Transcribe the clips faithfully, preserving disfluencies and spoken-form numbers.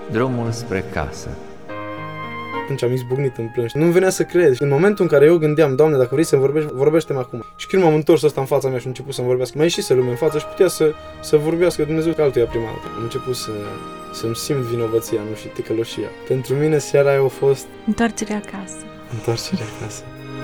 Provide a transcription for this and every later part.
Drumul spre casă. Atunci am izbucnit în plâns. Nu-mi venea să cred. În momentul în care eu gândeam, Doamne, dacă vrei să vorbești, vorbește-mi acum. Și când m-am întors ăsta în fața mea și a început să-mi vorbească, mai ieșise lume în față și putea să, să vorbească Dumnezeu ca altuia prima dată. Am început să, să-mi simt vinovăția, nu, și ticăloșia. Pentru mine seara aia a fost... Întoarcerea acasă. Întoarcerea acasă.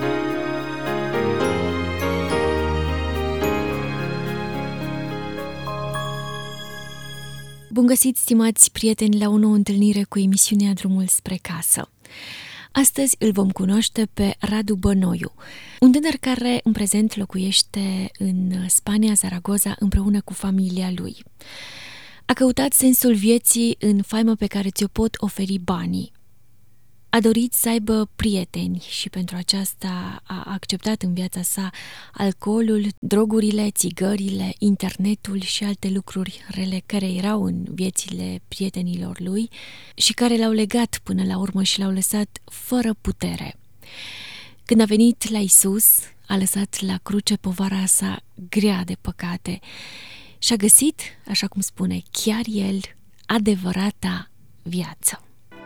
Bun găsit, stimați prieteni, la o nouă întâlnire cu emisiunea Drumul spre casă. Astăzi îl vom cunoaște pe Radu Bănoiu, un tânăr care în prezent locuiește în Spania, Zaragoza, împreună cu familia lui. A căutat sensul vieții în faima pe care ți-o pot oferi banii. A dorit să aibă prieteni și pentru aceasta a acceptat în viața sa alcoolul, drogurile, țigările, internetul și alte lucruri rele care erau în viețile prietenilor lui și care l-au legat până la urmă și l-au lăsat fără putere. Când a venit la Isus, a lăsat la cruce povara sa grea de păcate și a găsit, așa cum spune chiar el, adevărata viață.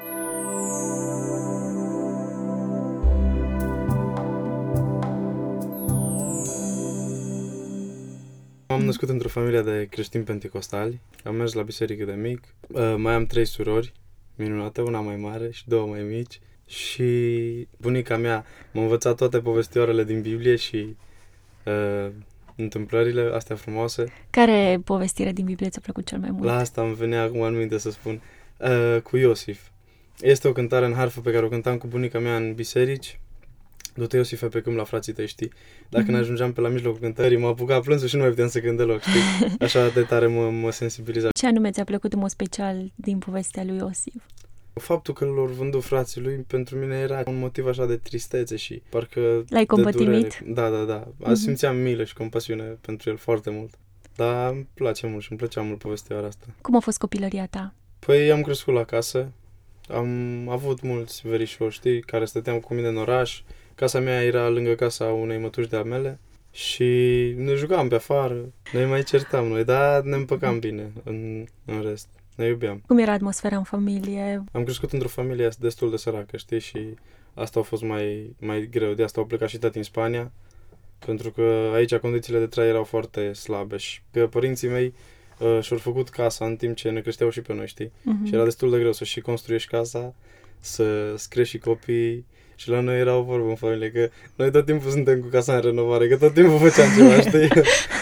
M-am născut într-o familie de creștini penticostali, am mers la biserică de mic, uh, mai am trei surori minunate, una mai mare și două mai mici și bunica mea m-a învățat toate povestioarele din Biblie și uh, întâmplările astea frumoase. Care povestire din Biblie ți-a plăcut cel mai mult? La asta îmi venea acum în minte să spun, uh, cu Iosif. Este o cântare în harfă pe care o cântam cu bunica mea în biserici. Du-te, Iosife, pe câmp la frații tăi, știi? Dacă mm-hmm. ne ajungeam pe la mijlocul cântării, m-a apucat plânsul și nu mai puteam să cânt deloc, știi? Așa de tare mă, mă sensibiliza. Ce anume ți-a plăcut în mod special din povestea lui Iosif? Faptul că l-au vândut frații lui, pentru mine era un motiv așa de tristețe și parcă L-ai compătimit? Da, da, da. Mm-hmm. Simțeam milă și compasiune pentru el foarte mult. Dar îmi place mult și îmi plăcea mult povestea asta. Cum a fost copilăria ta? Păi am crescut la casă, am avut mulți verișori, știi, care stăteam cu mine în oraș. Casa mea era lângă casa unei mătuși de-a mele și ne jucam pe afară, ne mai certam noi, dar ne împăcam bine în, în rest, ne iubeam. Cum era atmosfera în familie? Am crescut într-o familie destul de săracă, știi, și asta a fost mai, mai greu, de asta au plecat și tati în Spania, pentru că aici condițiile de trai erau foarte slabe și că părinții mei uh, și-au făcut casa în timp ce ne creșteau și pe noi, știi, uh-huh. și era destul de greu să și construiești casa, să-ți crești și copiii. Și la noi era o vorbă în familie, că noi tot timpul suntem cu casa în renovare, că tot timpul făceam ceva, știi?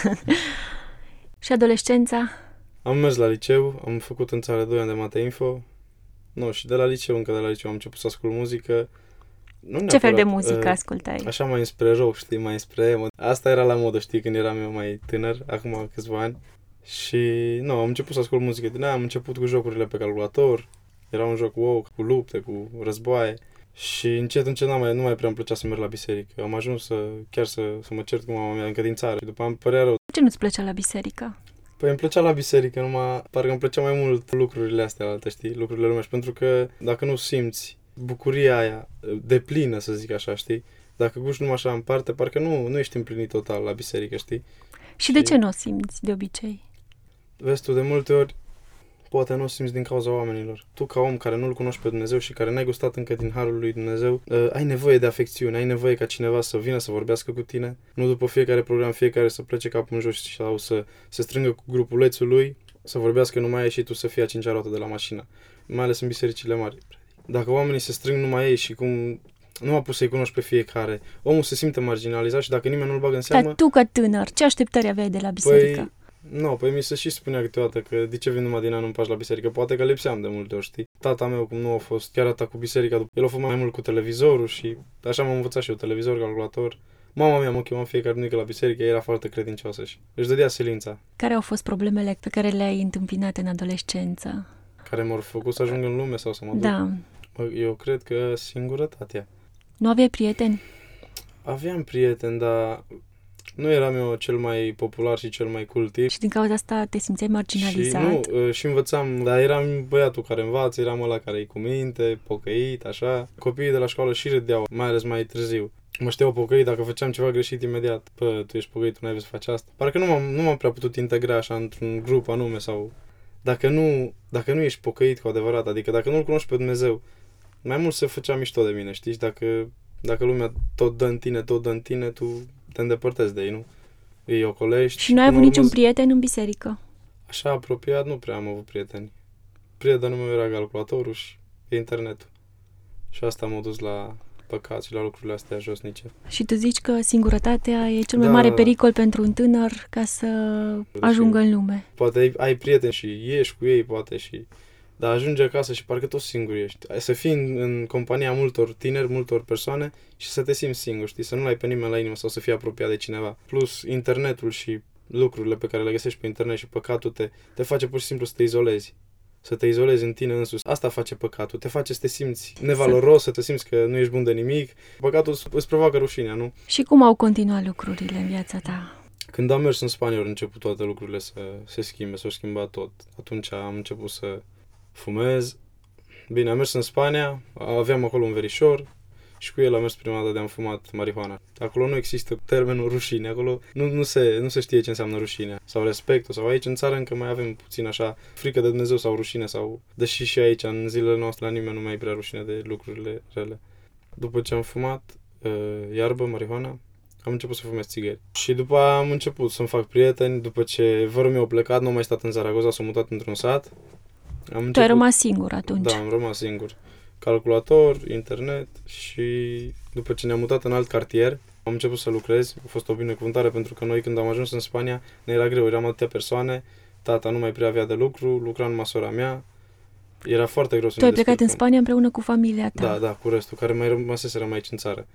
Și adolescența? Am mers la liceu, am făcut în țară doi ani de Mate Info. Nu, și de la liceu, încă de la liceu am început să ascult muzică. Nu Ce fel de muzică uh, ascultai? Așa mai înspre rock, știi, mai înspre... Asta era la modă, știi, când eram eu mai tânăr, acum câțiva ani. Și, nu, am început să ascult muzică din aia, am început cu jocurile pe calculator. Era un joc wow, cu lupte, cu războaie. Și încet, încet nu mai, nu mai prea îmi plăcea să merg la biserică. Am ajuns să, chiar să, să mă cert cu mama mea încă din țară. Și după am părea rău. Ce nu-ți plăcea la biserică? Păi îmi plăcea la biserică, numai parcă îmi plăcea mai mult lucrurile astea alte, știi? Lucrurile lumești. Pentru că dacă nu simți bucuria aia deplină, să zic așa, știi? Dacă guși numai așa în parte, parcă nu, nu ești împlinit total la biserică, știi? Și, și de ce nu o simți de obicei? Vezi tu, de multe ori poate nu o simți din cauza oamenilor. Tu, ca om care nu-L cunoști pe Dumnezeu și care n-ai gustat încă din harul lui Dumnezeu, uh, ai nevoie de afecțiune, ai nevoie ca cineva să vină să vorbească cu tine, nu după fiecare program, fiecare să plece capul în jos sau să se strângă cu grupulețul lui, să vorbească numai ei și tu să fii a cincea roată de la mașină, mai ales în bisericile mari. Dacă oamenii se strâng numai ei și cum nu a pus să-i cunoști pe fiecare, omul se simte marginalizat și dacă nimeni nu-l bagă în seamă... Dar tu, ca tânăr, ce așteptări aveai de la biserică? Păi... Nu, păi mi se și spunea câteodată că de ce vin numai din anul în Paști la biserică, poate că lipseam de multe ori, știi? Tata meu, cum nu a fost chiar atât cu biserica, el a fost mai mult cu televizorul și așa m-am învățat și eu, televizor, calculator. Mama mea mă chema fiecare duminică la biserică, era foarte credincioasă și își dădea silința. Care au fost problemele pe care le-ai întâmpinat în adolescență? Care m-au făcut să ajung în lume sau să mă duc? Da. Eu cred că singurătatea. Nu aveai prieteni? Aveam prieteni, dar... Nu eram eu cel mai popular și cel mai cool tip. Și din cauza asta te simțeai marginalizat? Și nu, și învățam, dar eram băiatul care învață, eram ăla care e cu minte, pocăit, așa. Copiii de la școală și râdeau, mai ales mai târziu. Mă știau pocăit, dacă făceam ceva greșit imediat. Bă, tu ești pocăit, tu n-ai vrut să faci asta. Parcă nu m-am, nu m-am prea putut integra așa într-un grup anume sau dacă nu, dacă nu ești pocăit cu adevărat, adică dacă nu-L cunoști pe Dumnezeu, mai mult se făcea mișto de mine, știi? Dacă, dacă lumea tot dă în tine, tot dă în tine, tu te îndepărtezi de ei, nu? Îi ocolești. Și nu ai avut niciun prieten în biserică? Așa apropiat, nu prea am avut prieteni. Prietenul meu era calculatorul și internetul. Și asta m-a dus la păcat și la lucrurile astea josnice. Și tu zici că singurătatea e cel mai Da. mare pericol pentru un tânăr ca să ajungă în lume. Poate ai, ai prieteni și ieși cu ei, poate, și... Dar ajungi acasă și parcă tot singur ești. Să fii în, în compania multor tineri, multor persoane și să te simți singur, știi? Să nu ai pe nimeni la inimă sau să fii apropiat de cineva. Plus internetul și lucrurile pe care le găsești pe internet și păcatul te, te face pur și simplu să te izolezi. Să te izolezi în tine însuți. Asta face păcatul. Te face să te simți nevaloros, să te simți că nu ești bun de nimic. Păcatul îți provoacă rușinea, nu? Și cum au continuat lucrurile în viața ta? Când am mers în Spania, au început toate lucrurile să se schimbe, s-au schimbat tot. Atunci am început să fumez. Bine, am mers în Spania, aveam acolo un verișor și cu el am mers prima dată de am fumat marihuana. Acolo nu există termenul rușine, acolo nu, nu, se, nu se știe ce înseamnă rușinea sau respectul, sau aici în țară încă mai avem puțin așa frică de Dumnezeu sau rușine, sau deși și aici în zilele noastre la nimeni nu mai e prea rușine de lucrurile rele. După ce am fumat uh, iarbă, marihuana, am început să fumez țigări. Și după aia am început să-mi fac prieteni, după ce vărul meu a plecat, nu am mai stat în Zaragoza, s-a mutat într-un sat. Am început... Tu ai rămas singur atunci. Da, am rămas singur. Calculator, internet și după ce ne-am mutat în alt cartier, am început să lucrez. A fost o binecuvântare pentru că noi când am ajuns în Spania ne era greu, eram atâtea persoane, tata nu mai prea avea de lucru, lucra numai sora mea. Era foarte greu să Tu ne ai plecat în descurcăm. Spania împreună cu familia ta. Da, da, cu restul, care mai rămăseseră aici în țară.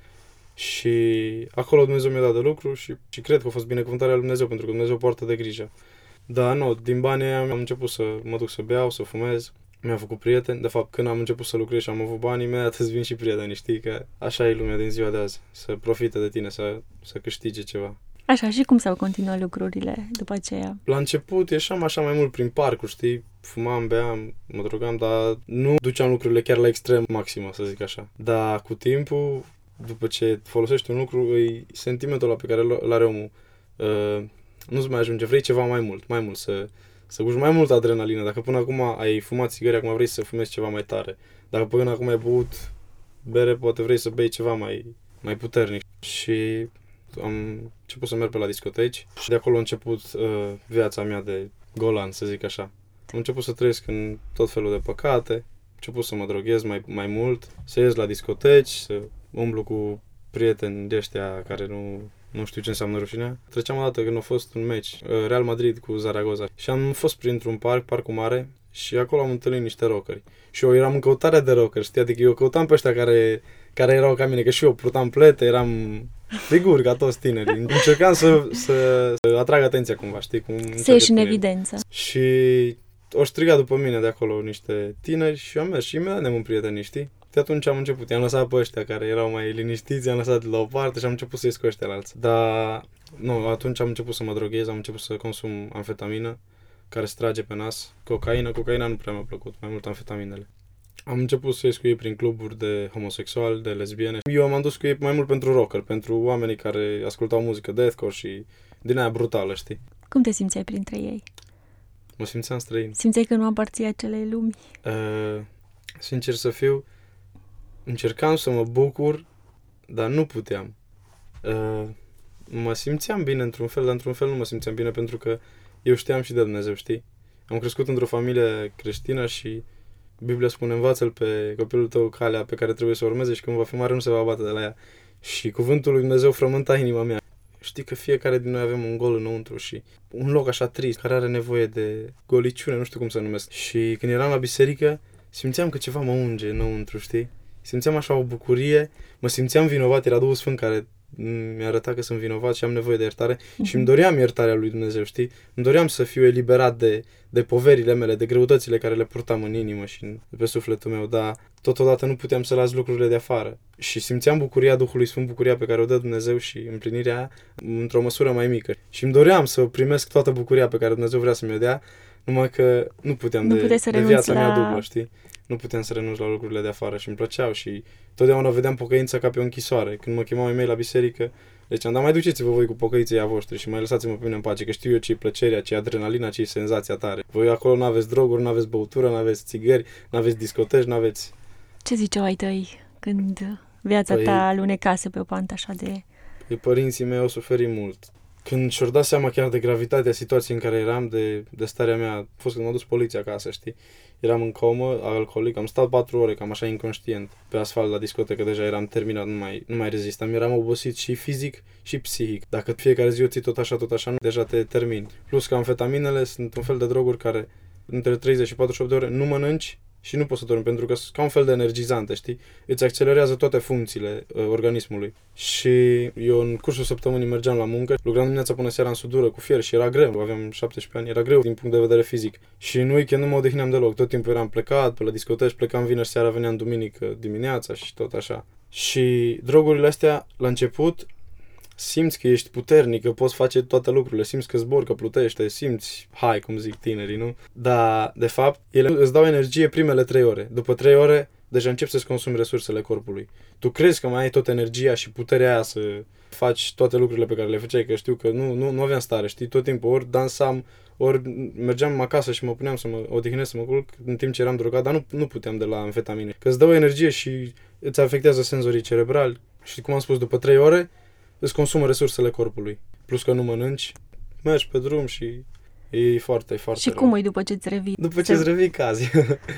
Și acolo Dumnezeu mi-a dat de lucru și, și cred că a fost binecuvântarea lui Dumnezeu, pentru că Dumnezeu poartă de grijă. Da, nu, din banii aia am început să mă duc să beau, să fumez. Mi-am făcut prieteni. De fapt, când am început să lucrez și am avut bani, imediat îți vin și prieteni, știi? Că așa e lumea din ziua de azi. Să profite de tine, să, să câștige ceva. Așa, și cum s-au continuat lucrurile după aceea? La început ieșeam așa mai mult prin parcuri, știi? Fumam, beam, mă drogam, dar nu duceam lucrurile chiar la extrem maximă, să zic așa. Dar cu timpul, după ce folosești un lucru, e sentimentul ăla pe care îl are omul. Uh, nu-ți mai ajunge, vrei ceva mai mult, mai mult, să, să guși mai mult adrenalină. Dacă până acum ai fumat țigări, acum vrei să fumezi ceva mai tare. Dacă până acum ai băut bere, poate vrei să bei ceva mai, mai puternic. Și am început să merg pe la discoteci și de acolo a început uh, viața mea de golan, să zic așa. Am început să trăiesc în tot felul de păcate, am început să mă droghez mai, mai mult, să ies la discoteci, să umblu cu prieteni de ăștia care nu... Nu știu ce înseamnă rușinea. Treceam o dată când a fost un meci, Real Madrid cu Zaragoza. Și am fost printr-un parc, parcul mare, și acolo am întâlnit niște rockeri. Și eu eram în căutarea de rockeri, știi? Adică eu căutam pe ăștia care, care erau ca mine, că și eu purtam plete, eram figur ca toți tinerii. Încercam să, să, să atrag atenția cumva, știi? Cum să ieși în evidență. Și o strigat după mine de acolo niște tineri și eu am mers și imediat ne-am împrietenit, știi? De atunci am început, i-am lăsat pe ăștia care erau mai liniștiți, i-am lăsat la o parte și am început să ies cu ăștia la alții. Dar, nu, atunci am început să mă droghez, am început să consum amfetamină, care se trage pe nas, cocaină, cocaina nu prea mi-a plăcut, mai mult amfetaminele. Am început să ies cu ei prin cluburi de homosexuali, de lesbiene. Eu m-am dus cu ei mai mult pentru rocker, pentru oamenii care ascultau muzică deathcore și din aia brutală, știi? Cum te simțeai printre ei? Mă simțeam străin. Simțeai că nu aparții acelei lumi? Uh, sincer să fiu, încercam să mă bucur, dar nu puteam. Uh, mă simțeam bine într-un fel, dar într-un fel nu mă simțeam bine pentru că eu știam și de Dumnezeu, știi? Am crescut într-o familie creștină și Biblia spune, învață-l pe copilul tău calea pe care trebuie să o urmeze și când va fi mare nu se va abate de la ea. Și cuvântul lui Dumnezeu frământa inima mea. Știi că fiecare din noi avem un gol înăuntru și un loc așa trist, care are nevoie de goliciune, nu știu cum să numesc. Și când eram la biserică, simțeam că ceva mă unge înăuntru, știi? Simțeam așa o bucurie, mă simțeam vinovat, era Duhul Sfânt care mi-a arătat că sunt vinovat și am nevoie de iertare mm-hmm. și îmi doream iertarea lui Dumnezeu, știi? Îmi doream să fiu eliberat de, de poverile mele, de greutățile care le purtam în inimă și în, pe sufletul meu, dar totodată nu puteam să las lucrurile de afară. Și simțeam bucuria Duhului Sfânt, bucuria pe care o dă Dumnezeu și împlinirea aia într-o măsură mai mică. Și îmi doream să primesc toată bucuria pe care Dumnezeu vrea să mi-o dea, numai că nu puteam nu de, de viața la... mea dublă, știi? Nu puteam să renunț la lucrurile de afară și îmi plăceau și totdeauna vedeam pocăința ca pe o închisoare. Când mă chemau ei mei la biserică, Deci am dat mai duceți-vă voi cu pocăiții a voștri și mai lăsați-mă pe mine în pace, că știu eu ce-i plăcerea, ce-i adrenalina, ce-i senzația tare. Voi acolo n-aveți droguri, n-aveți băutură, n-aveți țigări, n-aveți discoteci, n-aveți... Ce ziceau ai tăi când viața păi, ta alunecase pe o pantă așa de... Păi părinții mei au suferit mult. Când și-au dat seama chiar de gravitatea situației în care eram, de, de starea mea, a fost când m-a dus poliția acasă, știi? Eram în comă, alcoolic, am stat patru ore, cam așa inconștient, pe asfalt la discotecă, deja eram terminat, nu mai, nu mai rezistam, eram obosit și fizic și psihic. Dacă fiecare zi o ții tot așa, tot așa, nu, deja te termini. Plus că amfetaminele sunt un fel de droguri care între treizeci și patruzeci și opt de ore nu mănânci și nu poți să dormi, pentru că sunt ca un fel de energizante, știi? Îți accelerează toate funcțiile uh, organismului. Și eu în cursul săptămânii mergeam la muncă, lucram dimineața până seara în sudură cu fier și era greu, aveam șaptesprezece ani, era greu din punct de vedere fizic. Și în weekend nu mă odihneam deloc, tot timpul eram plecat pe la discoteci, plecam vineri seara, veneam duminică dimineața și tot așa. Și drogurile astea, la început, simți că ești puternic, că poți face toate lucrurile, simți că zbori, că plutește, simți hai, cum zic tinerii, nu? Dar, de fapt, ele îți dau energie primele trei ore. După trei ore, deja începi să-ți consumi resursele corpului. Tu crezi că mai ai tot energia și puterea aia să faci toate lucrurile pe care le făceai, că știu că nu, nu, nu aveam stare, știi? Tot timpul ori dansam, ori mergeam acasă și mă puneam să mă odihnesc, să mă culc în timp ce eram drogat, dar nu, nu puteam de la amfetamine. Că îți dă o energie și îți afectează senzorii cerebrali și, cum am spus, după trei ore, îți consumă resursele corpului. Plus că nu mănânci, mergi pe drum și e foarte, foarte Și rău. cum e după ce îți revii? După ce îți revii, cazi.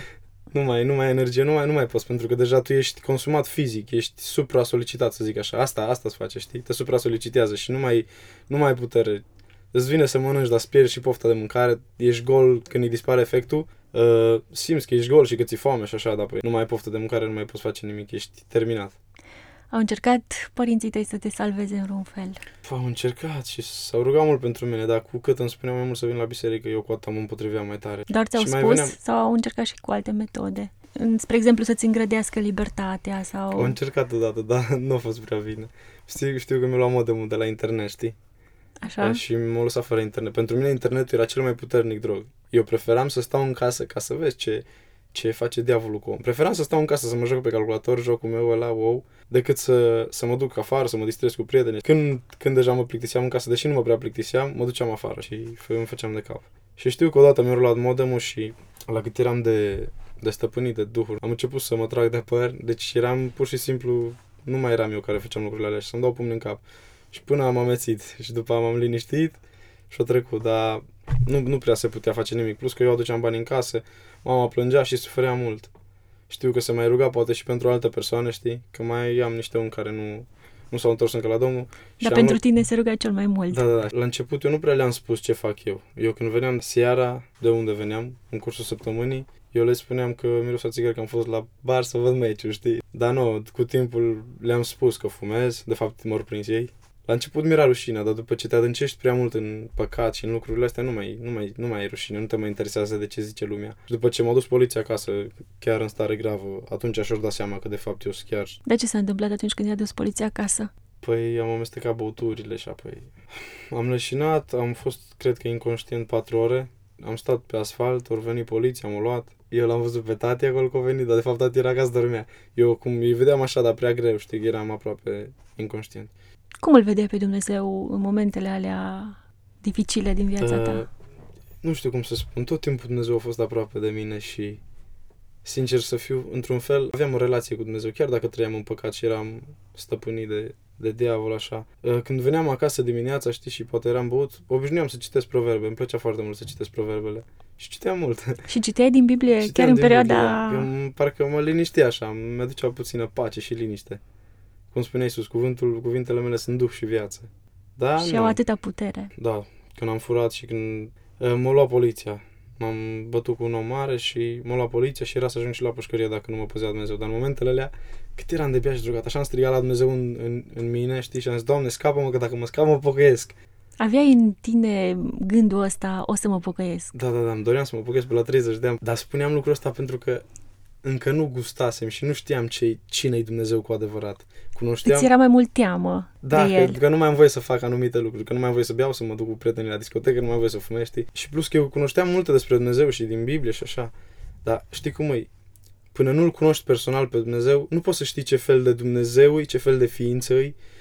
nu mai, nu mai ai energie, nu mai, nu mai poți, pentru că deja tu ești consumat fizic, ești supra-solicitat, să zic așa. Asta, asta îți face, știi? Te supra-solicitează și nu mai, nu mai ai putere. Îți vine să mănânci, dar îți pierzi și pofta de mâncare, ești gol când îi dispare efectul, uh, simți că ești gol și că ți-e foame și așa, dar păi nu mai ai poftă de mâncare, nu mai poți face nimic, ești terminat. Au încercat părinții tăi să te salveze în vreun fel? Au încercat și s-au rugat mult pentru mine, dar cu cât îmi spuneau mai mult să vin la biserică, eu cu atât mă împotriveam mai tare. Doar ți-au și spus veneam... sau au încercat și cu alte metode? Spre exemplu, să-ți îngrădească libertatea sau... Au încercat odată, dar nu a fost prea bine. Știu, știu că mi-a luat modemul de la internet, știi? Așa? Și m-au lăsat fără internet. Pentru mine internetul era cel mai puternic drog. Eu preferam să stau în casă ca să vezi ce... ce face diavolul cu om. Preferam să stau în casă să mă joc pe calculator, jocul meu ăla, wow, decât să, să mă duc afară, să mă distrez cu prieteni. Când, când deja mă plictiseam în casă, deși nu mă prea plictiseam, mă duceam afară și îmi făceam de cap. Și știu că odată mi-a rulat modemul și la cât eram de, de stăpânit de duhuri, am început să mă trag de păr, deci eram pur și simplu, nu mai eram eu care făceam lucrurile alea și să-mi dau pumni în cap. Și până am amețit și după am liniștit și o trecut, dar nu, nu prea se putea face nimic. Plus că eu aduceam bani în casă, mama plângea și suferea mult. Știu că se mai ruga poate și pentru alte persoane, știi? Că mai am niște unchi care nu, nu s-au întors încă la Domnul. Dar și pentru am... tine se ruga cel mai mult. Da, da, da. La început eu nu prea le-am spus ce fac eu. Eu când veneam seara, de unde veneam, în cursul săptămânii, eu le spuneam că miros a țigări, că am fost la bar să văd meciul, știi? Dar nu, cu timpul le-am spus că fumez, de fapt m-au prins ei. La început mi-era rușine, dar după ce te adâncești prea mult în păcat și în lucrurile astea, nu mai, nu mai, nu mai e rușine, nu te mai interesează de ce zice lumea. Și după ce m-a dus poliția acasă, chiar în stare gravă, atunci și-au dat seama că de fapt eu sunt chiar... Dar ce s-a întâmplat atunci când i-a dus poliția acasă? Păi am amestecat băuturile și apoi am leșinat, am fost, cred că, inconștient patru ore, am stat pe asfalt, ori venit poliția, m-a luat. Eu l-am văzut pe tati acolo că a venit, dar de fapt tati era acasă, dormea. Eu cum îi vedeam așa, dar prea greu, știi, că eram aproape inconștient. Cum îl vedeai pe Dumnezeu în momentele alea dificile din viața ta? Uh, nu știu cum să spun, tot timpul Dumnezeu a fost aproape de mine și, sincer să fiu, într-un fel, aveam o relație cu Dumnezeu, chiar dacă trăiam în păcat și eram stăpânit de, de diavol, așa. Uh, când veneam acasă dimineața, știi, și poate eram băut, obișnuiam să citesc proverbe, îmi plăcea foarte mult să citesc proverbele. Și citeam mult. Și citeai din Biblie Citeam chiar în din perioada... Biblie, parcă mă liniștea așa, mi-aducea puțină pace și liniște. Cum spunea Iisus, cuvântul, cuvintele mele sunt duh și viață. Da, și nu. au atâta putere. Da, când am furat și când m-a luat poliția. M-am bătut cu un om mare și m-a luat poliția și era să ajung și la pușcărie dacă nu mă păzea Dumnezeu. Dar în momentele alea, cât eram de bea și drogat, așa am strigat la Dumnezeu în, în, în mine, știi, și am zis, Doamne, scapă-mă, că dacă mă scap, mă pocăiesc. Aveai în tine gândul ăsta, o să mă pocăiesc? Da, da, da, îmi doream să mă pocăiesc pe la treizeci de ani, dar spuneam lucrul ăsta pentru că încă nu gustasem și nu știam ce, cine-i Dumnezeu cu adevărat. Cunoșteam... Îți era mai mult teamă da, de el. Că, că nu mai am voie să fac anumite lucruri, că nu mai am voie să beau, să mă duc cu prietenii la discotecă, nu mai am voie să fumez, știi? Și plus că eu cunoșteam multe despre Dumnezeu și din Biblie și așa, dar știi cum e? Până nu-L cunoști personal pe Dumnezeu, nu poți să știi ce fel de Dumnezeu e, ce fel de ființă e,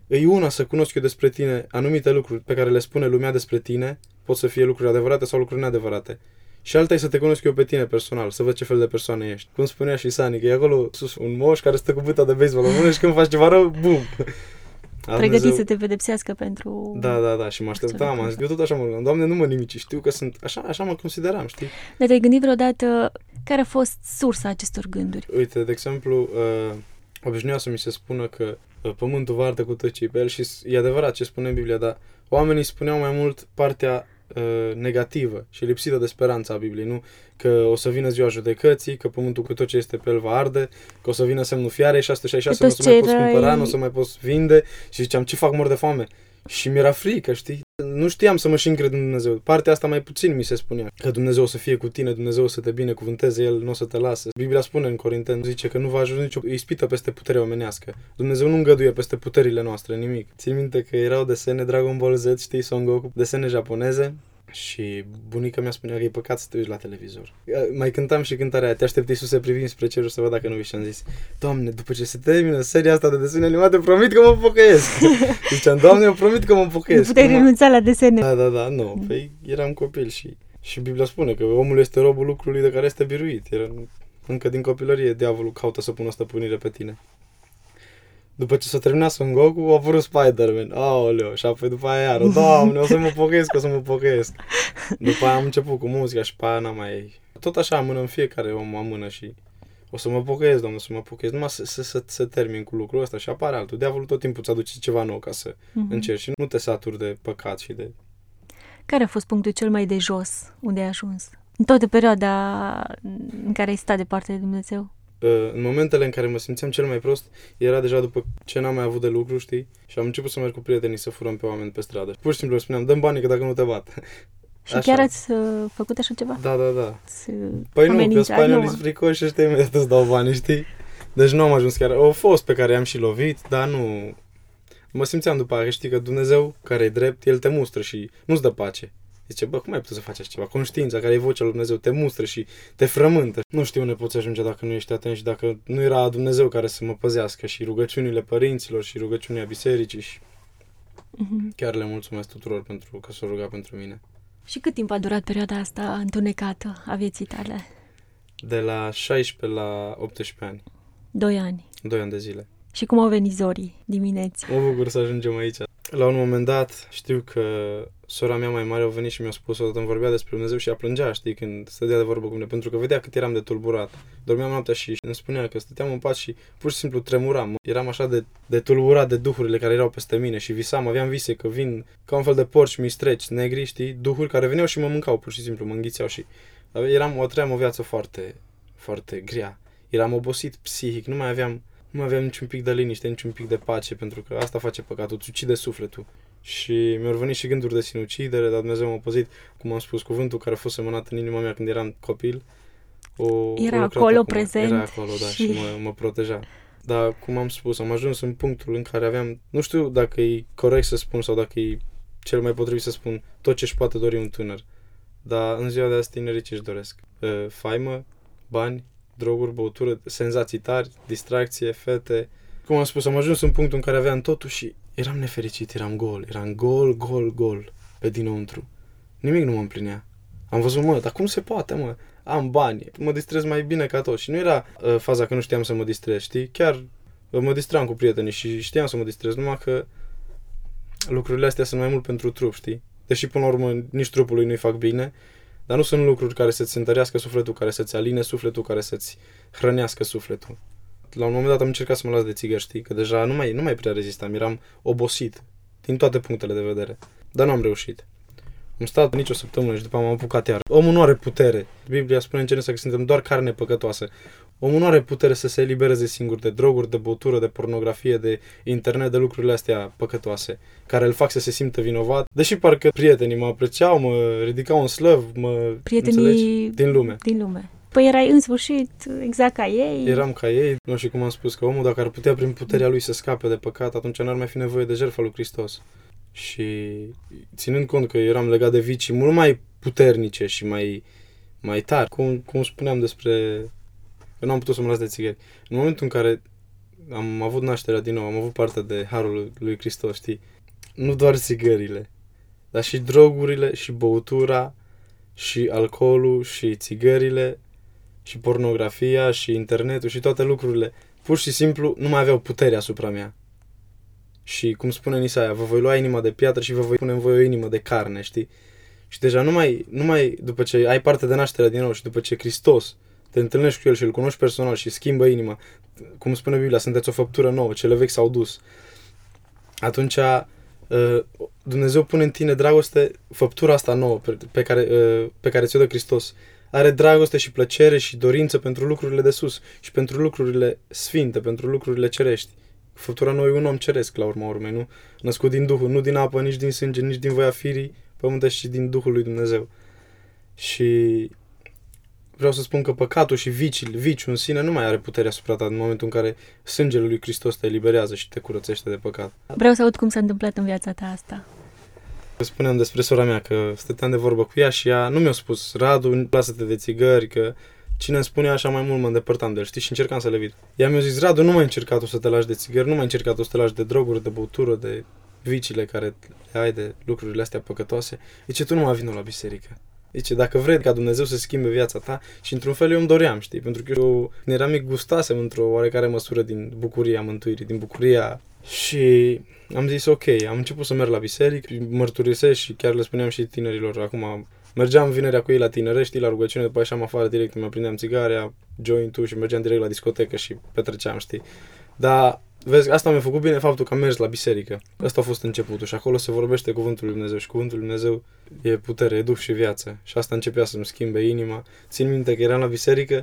E una să cunosc eu despre tine anumite lucruri pe care le spune lumea despre tine, pot să fie lucruri adevărate sau lucruri neadevărate. Și alta e să te cunosc eu pe tine personal, să văd ce fel de persoană ești. Cum spunea și Sani, că e acolo sus un moș care stă cu bâta de baseball în mână și când faci ceva rău, bum! Pregătit Dumnezeu... să te pedepsească pentru... Da, da, da, și mă așteptam, am zis, eu tot așa mă gândeam, Doamne, nu mă nimici, știu că sunt, așa, așa mă consideram, știi? Dar te-ai gândit vreodată care a fost sursa acestor gânduri? Uite, de exemplu, uh, obișnuia să mi se spună că uh, pământul va arde cu tot ce pe el și e adevărat ce spune în Biblia, dar oamenii spuneau mai mult partea uh, negativă și lipsită de speranță a Bibliei, nu? Că o să vină ziua judecății, că pământul cu tot ce este pe el va arde, că o să vină semnul fiarei, șase sute șaizeci și șase, nu o să mai poți cumpăra, nu o să mai poți vinde și ziceam, ce fac, mor de foame? Și mi-era frică, știi? Nu știam să mă și încred în Dumnezeu. Partea asta mai puțin mi se spunea. Că Dumnezeu o să fie cu tine, Dumnezeu o să te binecuvânteze, El nu o să te lasă. Biblia spune în Corinteni, zice că nu va ajunge nicio ispită peste puterea omenească. Dumnezeu nu îngăduie peste puterile noastre nimic. Țin minte că erau desene Dragon Ball Z, știi, Son Goku, desene japoneze. Și bunica mea spunea că e păcat să te uiți la televizor. Mai cântam și cântarea Te aștept, Iisuse, privind spre cerul să văd dacă nu vii, și am zis, Doamne, după ce se termină seria asta de desene animate, promit că mă pocăiesc. Ziceam, Doamne, eu promit că mă pocăiesc. Nu puteai renunța la desene. Da, da, da, nu. Păi eram copil și, și Biblia spune că omul este robul lucrului de care este biruit. Era, încă din copilărie diavolul caută să pună stăpânire pe tine. După ce s-a terminat Son Goku, a apărut Spider-Man. Aoleu, și apoi după aia iară, Doamne, o să mă pocăiesc, o să mă pocăiesc. După aia am început cu muzica și pe aia n-am mai... Tot așa amână în fiecare om amână și o să mă pocăiesc, Doamne, o să mă pocăiesc. Numai să, să, să, să termin cu lucrul ăsta și apare altul. Diavolul tot timpul îți aduce ceva nou ca să mm-hmm. încerci și nu te saturi de păcat și de... Care a fost punctul cel mai de jos unde ai ajuns? În toată perioada în care ai stat departe de Dumnezeu? În momentele în care mă simțeam cel mai prost, era deja după ce n-am mai avut de lucru, știi? Și am început să merg cu prietenii să furăm pe oameni pe stradă. Pur și simplu le spuneam, dăm banii că dacă nu te bat. Și așa. Chiar ați uh, făcut așa ceva? Da, da, da. S- păi nu, că spaniolii sunt fricoși și ăștia imediat îți dau banii, știi? Deci nu am ajuns chiar. Au fost pe care i-am și lovit, dar nu... Mă simțeam după aia, știi că Dumnezeu, care e drept, El te mustră și nu-ți dă pace. Zice, bă, cum ai putut să faci așa ceva? Conștiința, care e vocea lui Dumnezeu, te mustră și te frământă. Nu știu unde poți ajunge dacă nu ești atent și dacă nu era Dumnezeu care să mă păzească și rugăciunile părinților și rugăciunea bisericii și mm-hmm. chiar le mulțumesc tuturor pentru că s-au rugat pentru mine. Și cât timp a durat perioada asta întunecată a vieții tale? De la șaisprezece la optsprezece ani. Doi ani. Doi ani de zile. Și cum au venit zorii dimineți? Mă bucur să ajungem aici. La un moment dat, știu că sora mea mai mare a venit și mi-a spus, odată îmi vorbea despre Dumnezeu și ea plângea, știi, când stătea de vorbă cu mine, pentru că vedea cât eram de tulburat. Dormeam noaptea și îmi spunea că stăteam în pat și pur și simplu tremuram. Eram așa de, de tulburat de duhurile care erau peste mine și visam, aveam vise că vin ca un fel de porci mistreci, negri, știi, duhuri care veneau și mă mâncau, pur și simplu, mă înghițeau și eram, o trăiam o viață foarte, foarte grea. Eram obosit psihic, nu mai aveam Nu aveam niciun pic de liniște, niciun pic de pace, pentru că asta face păcatul, îți ucide sufletul. Și mi-au venit și gânduri de sinucidere, dar Dumnezeu m-a păzit, cum am spus, cuvântul care a fost semănat în inima mea când eram copil. O, era acolo acum. prezent. Era acolo, da, și, și mă, mă proteja. Dar, cum am spus, am ajuns în punctul în care aveam, nu știu dacă e corect să spun sau dacă e cel mai potrivit să spun, tot ce își poate dori un tânăr. Dar în ziua de azi tinerii ce își doresc? Uh, faimă, bani, droguri, băutură, senzații tari, distracție, fete. Cum am spus, am ajuns în punctul în care aveam totul și eram nefericit, eram gol, eram gol, gol, gol pe dinăuntru. Nimic nu mă împlinea. Am văzut, mă, dar cum se poate, mă? Am bani, mă distrez mai bine ca toți. Și nu era uh, faza că nu știam să mă distrez, știi? Chiar uh, mă distram cu prietenii și știam să mă distrez, numai că lucrurile astea sunt mai mult pentru trup, știi? Deși, până la urmă, nici trupului nu-i fac bine, dar nu sunt lucruri care să-ți întărească sufletul, care să-ți aline sufletul, care să-ți hrănească sufletul. La un moment dat am încercat să mă las de țigări, știi? Că deja nu mai, nu mai prea rezistam, eram obosit din toate punctele de vedere. Dar nu am reușit. Am stat nici o săptămână și după am apucat iar. Omul nu are putere. Biblia spune în Genesa că suntem doar carne păcătoasă. Omul nu are putere să se elibereze singur de droguri, de băutură, de pornografie, de internet, de lucrurile astea păcătoase, care îl fac să se simtă vinovat. Deși parcă prietenii mă apreciau, mă ridicau în slăv, mă prietenii înțelegi? Din lume. Din lume. Păi erai în sfârșit exact ca ei. Eram ca ei. Nu știu cum am spus, că omul dacă ar putea prin puterea lui să scape de păcat, atunci n-ar mai fi nevoie de jertfa lui Hristos. Și ținând cont că eram legat de vicii mult mai puternice și mai, mai tari, cum, cum spuneam despre că nu am putut să mă las de țigări. În momentul în care am avut nașterea din nou, am avut parte de harul lui Hristos, știi? Nu doar țigările, dar și drogurile, și băutura, și alcoolul, și țigările, și pornografia, și internetul, și toate lucrurile, pur și simplu nu mai aveau putere asupra mea. Și cum spune în Isaia, vă voi lua inima de piatră și vă voi pune în voi o inimă de carne, știi? Și deja numai, numai după ce ai parte de nașterea din nou și după ce Hristos te întâlnești cu El și îl cunoști personal și schimbă inima, cum spune Biblia, sunteți o făptură nouă, cele vechi s-au dus. Atunci Dumnezeu pune în tine dragoste, făptura asta nouă pe, pe care, pe care ți-o dă Hristos. Are dragoste și plăcere și dorință pentru lucrurile de sus și pentru lucrurile sfinte, pentru lucrurile cerești. Făptura nouă e un om ceresc, la urma urmei, nu? Născut din Duhul, nu din apă, nici din sânge, nici din voia firii pământești, ci din Duhul lui Dumnezeu. Și vreau să spun că păcatul și viciul, viciul în sine nu mai are putere asupra ta în momentul în care sângele lui Hristos te eliberează și te curățește de păcat. Vreau să aud cum s-a întâmplat în viața ta asta. Spuneam despre sora mea că stăteam de vorbă cu ea și ea nu mi-a spus, Radu, lasă-te de țigări, că cine îmi spunea așa mai mult mă îndepărtam de el, știi, și încercam să le evit. Ea mi-a zis, Radu, nu mai încercat să te lași de țigări, nu mai încercat să te lași de droguri, de băutură, de viciile care le ai, de lucrurile astea păcătoase. Zice, tu nu mai vino la biserică. Zice, dacă vrei ca Dumnezeu să schimbe viața ta, și într-un fel eu îmi doream, știi, pentru că eu, când eram mic, gustasem într-o oarecare măsură din bucuria mântuirii, din bucuria. Și am zis, ok, am început să merg la biserică, mărturisesc și chiar le spuneam și tinerilor, acum mergeam vinerea cu ei la tinărești, la rugăciune, după aceea am afară direct, mi prindeam țigarea, joint-ul și mergeam direct la discotecă și petreceam, știi. Dar, vezi, asta mi-a făcut bine faptul că am mers la biserică. Asta a fost începutul și acolo se vorbește cuvântul lui Dumnezeu și cuvântul lui Dumnezeu e putere, e duh și viață. Și asta începea să-mi schimbe inima. Țin minte că eram la biserică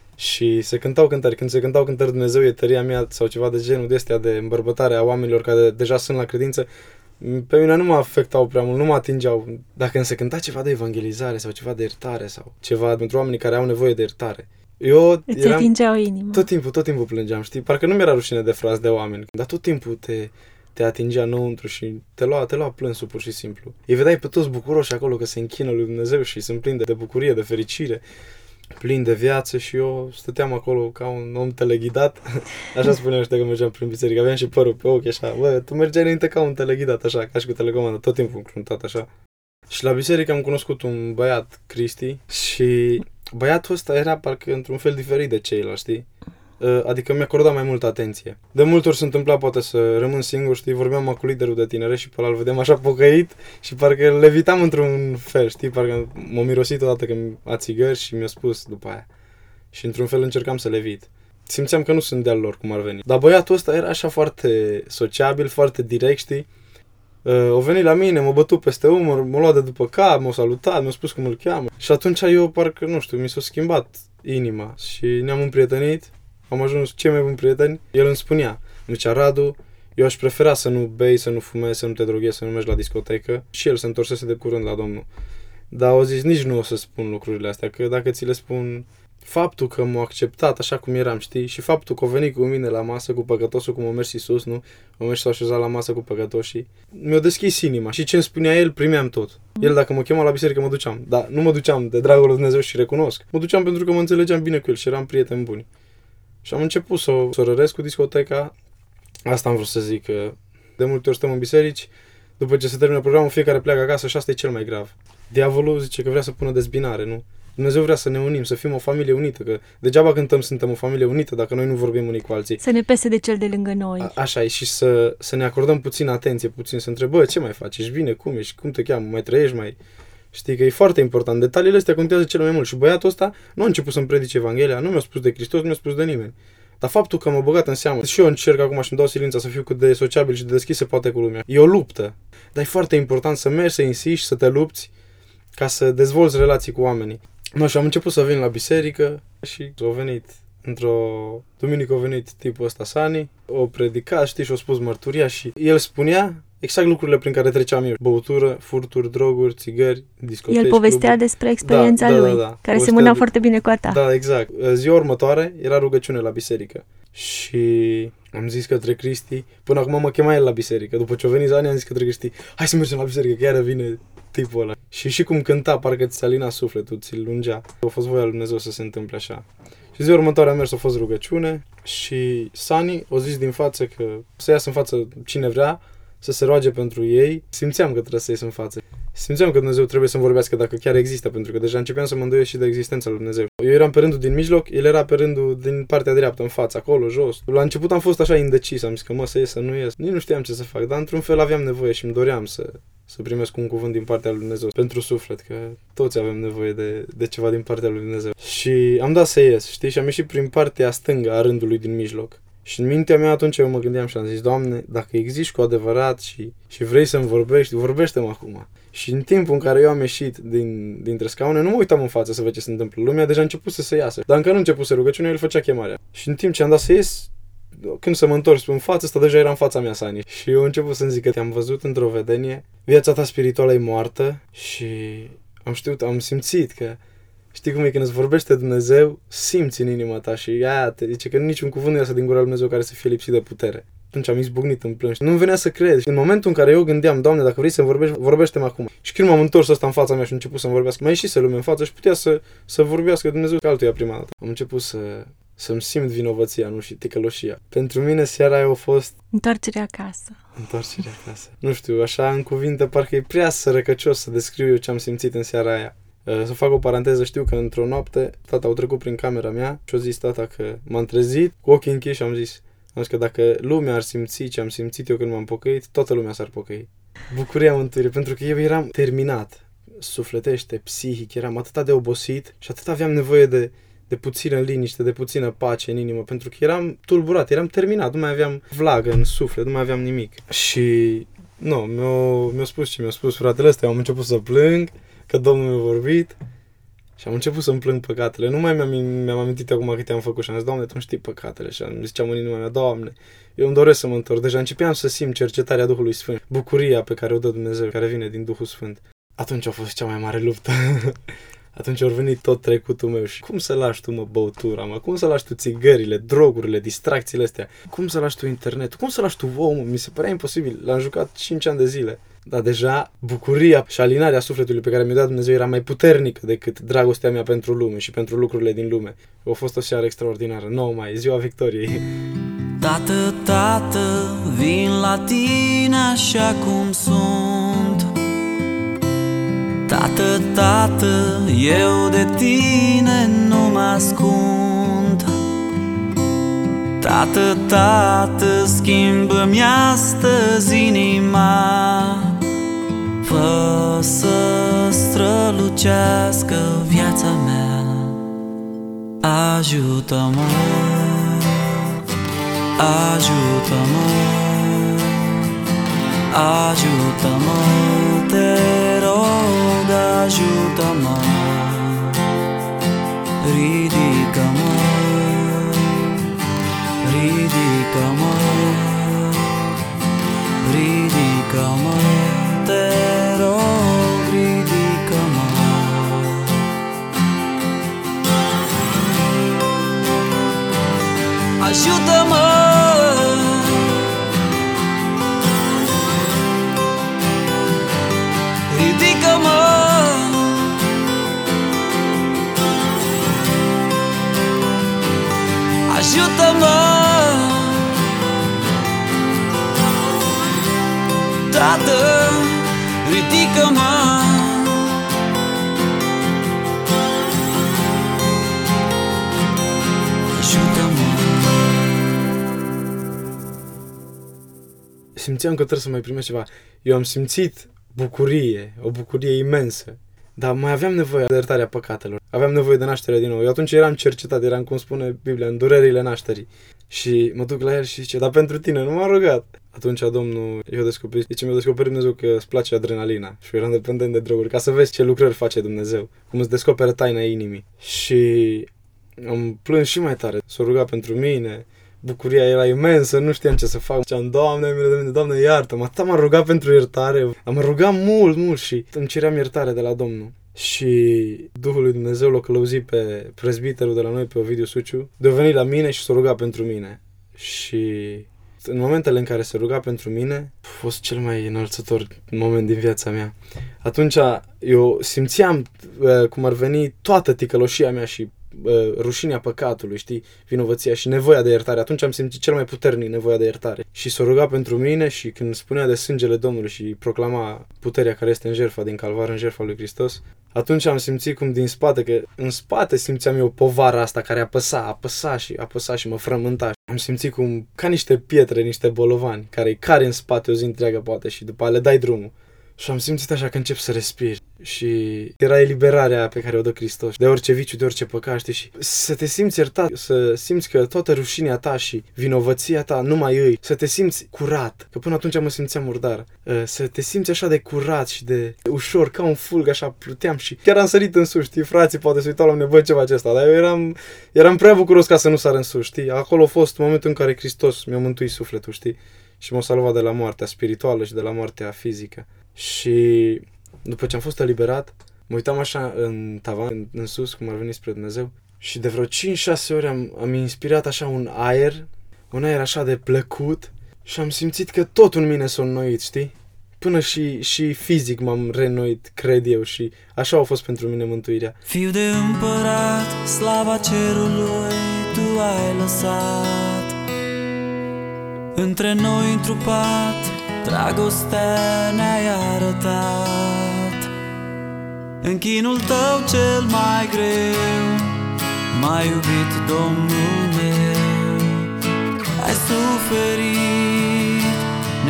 și se cântau cântări. Când se cântau cântări Dumnezeu e tăria mea sau ceva de genul de astea de îmbărbătare a oamenilor care deja sunt la credință, pe mine nu mă afectau prea mult, nu mă atingeau. Dacă îmi se cânta ceva de evangelizare sau ceva de iertare sau ceva pentru oamenii care au nevoie de iertare, eu îți eram, atingeau inima. Tot timpul, tot timpul plângeam, știi? Parcă nu mi-era rușine de frați de oameni, dar tot timpul te, te atingea înăuntru și te lua, te lua plânsul pur și simplu. Îi vedeai pe toți bucuroși acolo că se închină lui Dumnezeu și sunt plini de, de bucurie, de fericire, plini de viață și eu stăteam acolo ca un om teleghidat. Așa spuneam ăștia că mergeam prin biserică, aveam și părul pe ochi așa. Bă, tu mergeai înainte ca un teleghidat așa, ca și cu telecomandă, tot timpul încruntat așa. Și la biserică am cunoscut un băiat, Cristi, și băiatul ăsta era parcă într-un fel diferit de ceilalți, știi? Adică mi-acorda mai multă atenție. De multe ori se întâmpla poate să rămân singur, știi? Vorbeam cu liderul de tineret și pe ăla îl vedeam așa pocăit și parcă îl evitam într-un fel, știi? Parcă m-a mirosit odată că a țigări și mi-a spus după aia. Și într-un fel încercam să le evit. Simțeam că nu sunt de-al lor, cum ar veni. Dar băiatul ăsta era așa foarte sociabil, foarte direct, știi? Uh, o venit la mine, m-a bătut peste umăr, m-a luat de după cap, m-a salutat, mi-a spus cum îl cheamă. Și atunci eu parcă, nu știu, mi s-a schimbat inima și ne-am împrietenit, am ajuns cei mai buni prieteni. El îmi spunea, îmi zicea, Radu, eu aș prefera să nu bei, să nu fumezi, să nu te droghezi, să nu mergi la discotecă. Și el se întorsese de curând la Domnul. Dar au zis, nici nu o să spun lucrurile astea, că dacă ți le spun, faptul că m-a acceptat așa cum eram, știi, și faptul că a venit cu mine la masă cu păcătosul, cum a mers Iisus, nu? A mers și s-a așezat la masă cu păcătoșii. Mi-a deschis inima și ce îmi spunea el, primeam tot. El dacă mă chema la biserică mă duceam, dar nu mă duceam de dragul lui Dumnezeu și recunosc. Mă duceam pentru că mă înțelegeam bine cu el și eram prieteni buni. Și am început să o sărăresc cu discoteca. Asta am vrut să zic, că de multe ori stăm în biserici, după ce se termină programul, fiecare pleacă acasă și asta e cel mai grav. Diavolul zice că vrea să pună dezbinare, nu? Dumnezeu vrea să ne unim, să fim o familie unită, că degeaba cântăm suntem o familie unită dacă noi nu vorbim unii cu alții. Să ne pese de cel de lângă noi. A, așa e, și să, să ne acordăm puțin atenție, puțin să întrebăm, bă, ce mai faci, ești bine, cum ești, cum te cheamă, mai trăiești, mai... Știi că e foarte important, detaliile astea contează cel mai mult și băiatul ăsta nu a început să-mi predice Evanghelia, nu mi-a spus de Hristos, nu mi-a spus de nimeni. Dar faptul că m-a băgat în seamă, și eu încerc acum și îmi dau silința să fiu cât de sociabil și de deschis se poate cu lumea. E o luptă, dar e foarte important să mergi, să insiști, să te lupți ca să dezvolți relații cu oamenii. No, și am început să vin la biserică și au venit, într-o duminică a venit tipul ăsta, Sani, o predicat, știi, și a spus mărturia și el spunea exact lucrurile prin care treceam eu. Băutură, furturi, droguri, țigări, discoteci, el povestea cluburi. despre experiența da, lui, da, da, da. care semăna de... foarte bine cu a ta. Da, exact. Ziua următoare era rugăciune la biserică și am zis către Cristi, până acum mă chema el la biserică, după ce a venit Sani am zis către Cristi, hai să mergem la biserică, că iară vine tipul ăla. Și și cum cânta, parcă ți se alina sufletul, ți-l lungea. A fost voia lui Dumnezeu să se întâmple așa. Și ziua următoare am mers, a fost rugăciune și Sani a zis din față că să iasă în față cine vrea, să se roage pentru ei. Simțeam că trebuie să ies în față. Simțeam că Dumnezeu trebuie să-mi vorbească dacă chiar există, pentru că deja începeam să mă îndoiesc și de existența lui Dumnezeu. Eu eram pe rândul din mijloc, el era pe rândul din partea dreaptă, în față, acolo, jos. La început am fost așa indecis, am zis că mă, să ies, să nu ies. Nici nu știam ce să fac, dar într-un fel aveam nevoie și îmi doream să, să primesc un cuvânt din partea lui Dumnezeu pentru suflet, că toți avem nevoie de, de ceva din partea lui Dumnezeu. Și am dat să ies, știi, și am ieșit prin partea stângă a rândului din mijloc. Și în mintea mea atunci eu mă gândeam și am zis, Doamne, dacă existi cu adevărat și, și vrei să-mi vorbești, vorbește-mă acum. Și în timpul în care eu am ieșit din, dintre scaune, nu mă uitam în față să văd ce se întâmplă. Lumea deja a început să se iasă. Dar încă nu începuse rugăciunea, el făcea chemarea. Și în timp ce am dat să ies, când să mă întorc în față, ăsta deja era în fața mea, Sani. Și eu am început să-mi zic că te-am văzut într-o vedenie, viața ta spirituală e moartă și am știut, am simțit că știi cum e când îți vorbește Dumnezeu, simți în inima ta și aia te zice că niciun cuvânt nu iasă din gura lui Dumnezeu care să fie lipsit de putere. Atunci am izbucnit în plâns. Nu-mi venea să cred. În momentul în care eu gândeam, Doamne, dacă vrei să-mi vorbești, vorbește-mă acum. Și când m-am întors ăsta în fața mea și a început să-mi vorbească, mai ieșise lumea în față și putea să, să vorbească Dumnezeu ca altuia prima dată. Am început să, să-mi simt vinovăția, nu, și ticăloșia. Pentru mine seara aia a fost întoarcerea acasă. Întoarcerea acasă. Nu știu, așa în cuvinte, parcă e prea sărăcăcios să descriu eu ce am simțit în seara aia. Să fac o paranteză, știu că într-o noapte tata au trecut prin camera mea și a zis tata că m-am trezit cu ochii închiși și am zis, am zis că dacă lumea ar simți ce am simțit eu când m-am pocăit, toată lumea s-ar pocăi. Bucuria mântuirii, pentru că eu eram terminat, sufletește, psihic, eram atât de obosit și atât aveam nevoie de, de puțină liniște, de puțină pace în inimă, pentru că eram tulburat, eram terminat, nu mai aveam vlagă în suflet, nu mai aveam nimic. Și, nu, mi-a, mi-a spus ce mi-a spus fratele ăsta, am început să plâng, că Domnul mi-a vorbit și am început să-mi plâng păcatele. Nu mai mi-am, mi-am amintit acum câte am făcut și am zis, Doamne, Tu nu știi păcatele. Și am ziceam în inima mea, Doamne, eu îmi doresc să mă întorc. Deja începeam să simt cercetarea Duhului Sfânt, bucuria pe care o dă Dumnezeu, care vine din Duhul Sfânt. Atunci a fost cea mai mare luptă. Atunci a venit tot trecutul meu și cum să lași tu, mă, băutura, mă? Cum să lași tu țigările, drogurile, distracțiile astea? Cum să lași tu internetul? Cum să lași tu omul? Mi se părea imposibil. L-am jucat cinci ani de zile. Dar deja bucuria și alinarea sufletului pe care mi-a dat Dumnezeu era mai puternică decât dragostea mea pentru lume și pentru lucrurile din lume. A fost o seară extraordinară. nouă mai, ziua victoriei. Tată, tată, vin la tine așa cum sunt. Tată, tată, eu de tine nu mă ascund. Tată, tată, schimbă-mi astăzi inima, fă să strălucească viața mea. Ajută-mă, ajută-mă, ajută-mă, te rog, ajută-mă. Ridică-mă, ridică-mă, ridică-mă, te rog, ridică-mă. Ajută-mă, ridică-mă, ajută-mă, Tată, ridică-mă. Ajută-mă. Simțeam că trebuie să mai primesc ceva. Eu am simțit bucurie, o bucurie imensă. Dar mai aveam nevoie de iertarea păcatelor. Aveam nevoie de naștere din nou. Eu atunci eram cercetat, eram, cum spune Biblia, în durerile nașterii. Și mă duc la el și zice, dar pentru tine nu m-am rugat. Atunci Domnul, eu descoperit, zice, mi-a descoperit Dumnezeu că îți place adrenalina și eu eram dependent de droguri, ca să vezi ce lucrări face Dumnezeu, cum îți descoperă taina inimii. Și am plâns și mai tare, s-a rugat pentru mine, bucuria era imensă, nu știam ce să fac. Ziceam, Doamne, mine de mine, Doamne, iartă-mă, atât m-am rugat pentru iertare, am rugat mult, mult și îmi ceream iertare de la Domnul. Și Duhul lui Dumnezeu l-a călăuzit pe prezbiterul de la noi, pe Ovidiu Suciu, de a venit la mine și s-a rugat pentru mine. Și în momentele în care se ruga pentru mine, a fost cel mai înălțător moment din viața mea. Atunci eu simțeam uh, cum ar veni toată ticăloșia mea și uh, rușinea păcatului, știi, vinovăția și nevoia de iertare. Atunci am simțit cel mai puternic nevoia de iertare. Și s-a rugat pentru mine și când spunea de sângele Domnului și proclama puterea care este în jertfa din Calvar, în jertfa lui Hristos, atunci am simțit cum din spate, că în spate simțeam eu povara asta care apăsa, apăsa și apăsa și mă frământa. Am simțit cum, ca niște pietre, niște bolovani, care îi cari în spate o zi întreagă poate și după aia le dai drumul. Și am simțit așa că încep să respir și era eliberarea pe care o dă Hristos de orice viciu, de orice păcat, știi? Și să te simți iertat, să simți că toată rușinea ta și vinovăția ta nu mai îi, să te simți curat, că până atunci mă simțeam murdar, să te simți așa de curat și de ușor, ca un fulg, așa pluteam și chiar am sărit în sus, știi? Frații poate se uitau la mine, bă, ceva acesta, dar eu eram, eram prea bucuros ca să nu sar în sus, știi? Acolo a fost momentul în care Hristos mi-a mântuit sufletul, știi? Și m-a salvat de la moartea spirituală și de la moartea fizică. Și după ce am fost eliberat, mă uitam așa în tavan, în, în sus, cum ar veni spre Dumnezeu, și de vreo cinci șase ori am, am inspirat așa un aer, un aer așa de plăcut și am simțit că tot în mine s-a înnoit, știi? Până și, și fizic m-am reînnoit, cred eu, și așa a fost pentru mine mântuirea. Fiu de împărat, slava cerului tu ai lăsat, între noi întrupat, dragostea ne-ai arătat. În chinul tău cel mai greu m-ai iubit, Domnul meu. Ai suferit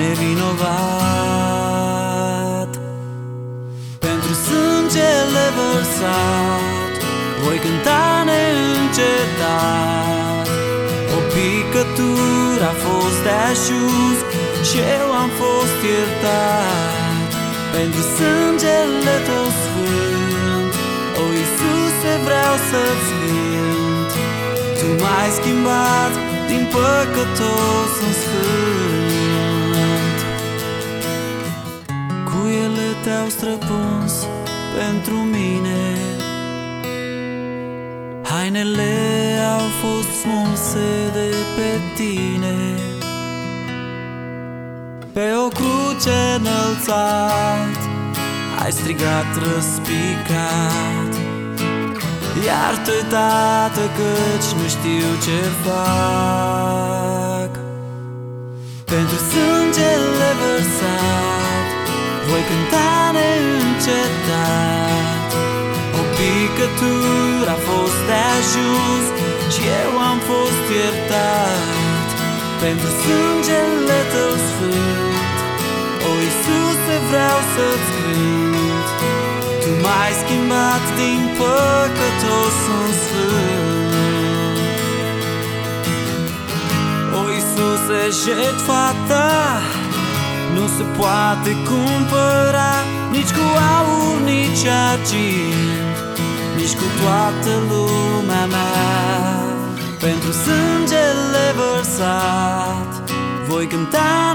nevinovat, pentru sângele vărsat voi cânta neîncetat. O picătură a fost de ajuns și eu am fost iertat. Pentru sângele tău sfânt, o Iisuse, vreau să-ți cânt. Tu m-ai schimbat din păcătos în sfânt. Cu ele te-au străpuns pentru mine, hainele au fost smulse de pe tine. Pe o cruce înălțat ai strigat răspicat: iartă-i, Tată, căci nu știu ce fac. Pentru sângele vărsat voi cânta neîncetat. O picătură a fost de ajuns și eu am fost iertat. Pentru sângele tău sfânt, o Iisuse, vreau să-ți cânt. Tu m-ai schimbat din păcătos în sfânt. O Iisuse, jertfa ta nu se poate cumpăra nici cu aur, nici argint, nici cu toată lumea mea. Pentru sângele vărsat voi cânta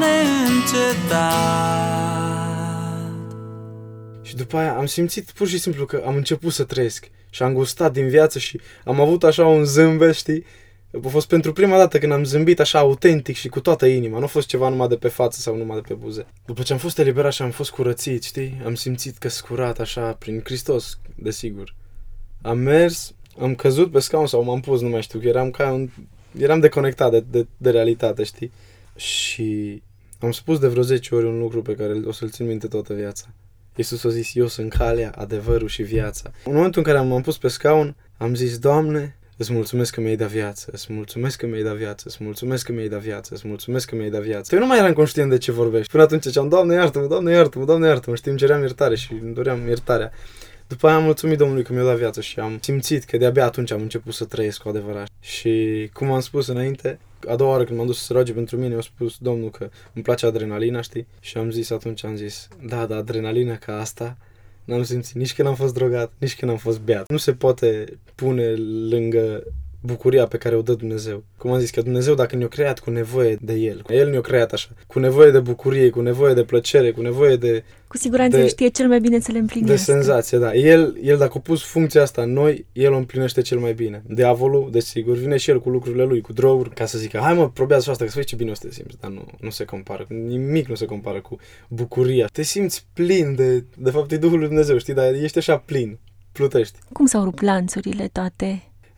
neîncetat. Și după aia am simțit pur și simplu că am început să trăiesc și am gustat din viață și am avut așa un zâmbet, știi? A fost pentru prima dată când am zâmbit așa autentic și cu toată inima. Nu a fost ceva numai de pe față sau numai de pe buze. După ce am fost eliberat și am fost curățit, știi? Am simțit că scurat așa prin Hristos, desigur. Am mers, am căzut pe scaun sau m-am pus, nu mai știu, că eram ca un... eram deconectat de, de, de realitate, știi? Și am spus de vreo zece ori un lucru pe care o să-l țin minte toată viața. Iisus a zis: eu sunt calea, adevărul și viața. În momentul în care m-am pus pe scaun, am zis: Doamne, îți mulțumesc că mi-ai dat viață, îți mulțumesc că mi-ai dat viață, îți mulțumesc că mi-ai dat viață, îți mulțumesc că mi-ai dat viață. Eu nu mai eram conștient de ce vorbești. Până atunci ziceam: Doamne, iartă-mă, Doamne, iartă-mă, Doamne, iartă-mă. Știi, îmi ceream iertare și îmi doream iertarea. După aia am mulțumit Domnului că mi-a dat viață și am simțit că de-abia atunci am început să trăiesc cu adevărat. Și cum am spus înainte, a doua oară când m-am dus să se roage pentru mine, a spus Domnul că îmi place adrenalina, știi? Și am zis atunci, am zis, da, da, adrenalina ca asta n-am simțit nici când am fost drogat, nici când am fost beat. Nu se poate pune lângă bucuria pe care o dă Dumnezeu. Cum am zis, că Dumnezeu, dacă ne-a creat cu nevoie de El, El ne-a creat așa, cu nevoie de bucurie, cu nevoie de plăcere, cu nevoie de... Cu siguranță de, El știe cel mai bine să le împlinească. De senzație, da. El, el dacă a pus funcția asta în noi, El o împlinește cel mai bine. Diavolul, desigur, vine și el cu lucrurile lui, cu droguri, ca să zică: hai mă, probează și asta, că să vezi ce bine o să te simți. Dar nu, nu se compară, nimic nu se compară cu bucuria. Te simți plin de, de fapt, e Duhul lui Dumnezeu, știi, dar ești așa plin, plutești. Cum s-au rupt lanțurile toate?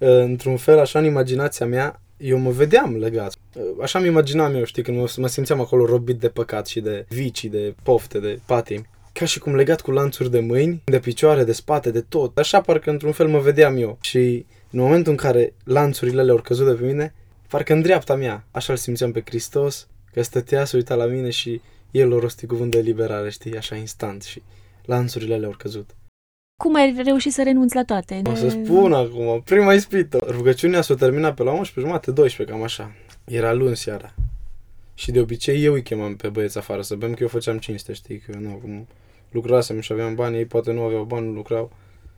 într-un fel, așa în imaginația mea, eu mă vedeam legat. Așa mi imaginam eu, știi, când mă, mă simțeam acolo robit de păcat și de vicii, de pofte, de patimi. Ca și cum legat cu lanțuri de mâini, de picioare, de spate, de tot. Așa parcă într-un fel mă vedeam eu. Și în momentul în care lanțurile alea au căzut de pe mine, parcă în dreapta mea, așa îl simțeam pe Hristos, că stătea, se uita la mine și el o rosti cuvânt de eliberare, știi, așa instant și lanțurile alea au căzut. Cum ai reușit să renunți la toate? O să spun acum, prima ispită. Rugăciunea s-a terminat pe la unsprezece jumate, doisprezece, cam așa. Era luni seara. Și de obicei eu îi chemam pe băieți afară să bem, că eu făceam cinste, știi, că nu, cum lucrasem și aveam bani, ei poate nu aveau bani, nu lucrau.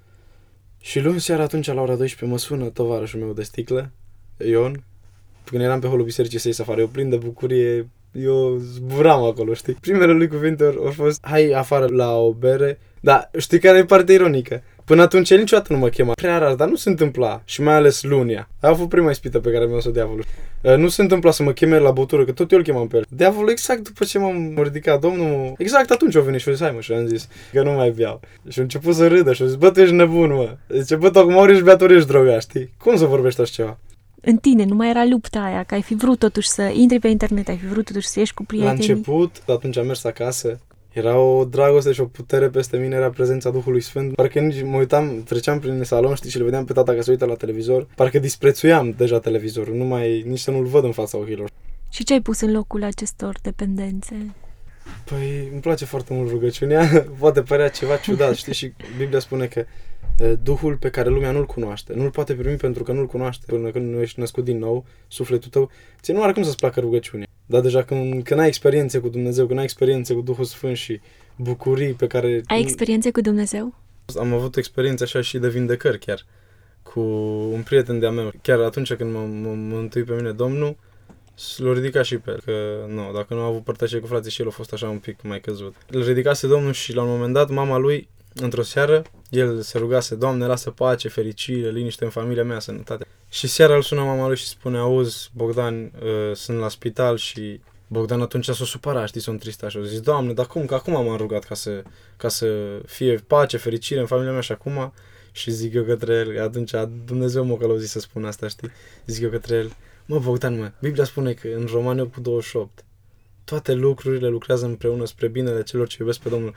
Și luni seara atunci la ora doisprezece mă sună tovarășul meu de sticlă, Ion, când eram pe holul bisericii să ies afară, eu plin de bucurie, eu zburam acolo, știi? Primele lui cuvinte au fost, hai afară la o bere, dar știi care e partea ironică? Până atunci el niciodată nu mă chema. Prea rar, dar nu se întâmpla. Și mai ales lunia. A fost prima ispită pe care mi-a dat diavolul. Nu se întâmpla să mă cheme la băutură, că tot eu îl chemam pe el. Diavolul exact după ce m-am ridicat, Domnul, exact atunci a venit și a zis, hai mă, și am zis că nu mai beau. Și a început să râdă și a zis, bă, tu ești nebun, mă. Zice, bă, tu acum ori ești beat, ori ești drogat, știi? Cum să vorbești așa ceva? În tine nu mai era lupta aia, că ai fi vrut totuși să intri pe internet, ai fi vrut totuși să ieși cu prietenii. La început, atunci am mers acasă. Era o dragoste și o putere peste mine, era prezența Duhului Sfânt. Parcă nici mă uitam, treceam prin salon, știi, și le vedeam pe tata că se uită la televizor. Parcă disprețuiam deja televizorul, nu mai, nici să nu-l văd în fața ochilor. Și ce ai pus în locul acestor dependențe? Păi, îmi place foarte mult rugăciunea, poate părea ceva ciudat, știi, și Biblia spune că Duhul pe care lumea nu-l cunoaște, nu-l poate primi pentru că nu-l cunoaște. Până când nu ești născut din nou, sufletul tău, ție nu are cum să-ți placă rugăciunea. Dar deja când, când ai experiențe cu Dumnezeu, când ai experiențe cu Duhul Sfânt și bucurii pe care... Ai experiențe cu Dumnezeu? Am avut experiențe așa și de vindecări chiar, cu un prieten de-a meu. Chiar atunci când m-a mântuit pe mine Domnul, l-a ridicat și pe el, că nu, dacă nu a avut părtășie cu frații și el a fost așa un pic mai căzut. Îl ridicase Domnul și la un moment dat mama lui, într-o seară, el se rugase, Doamne, lasă pace, fericire, liniște în familia mea, sănătate. Și seara îl sună mama lui și spune, auzi, Bogdan, uh, sunt la spital și Bogdan atunci s-a supărat, știi, s-a întristat și a zis, Doamne, dar cum, că acum m-am rugat ca să, ca să fie pace, fericire în familia mea și acum, și zic eu către el, atunci Dumnezeu m-a călăuzit să spun asta, știi, zic eu către el, mă, Bogdan, mă, Biblia spune că în Romani opt cu douăzeci și opt, toate lucrurile lucrează împreună spre binele celor ce iubesc pe Domnul.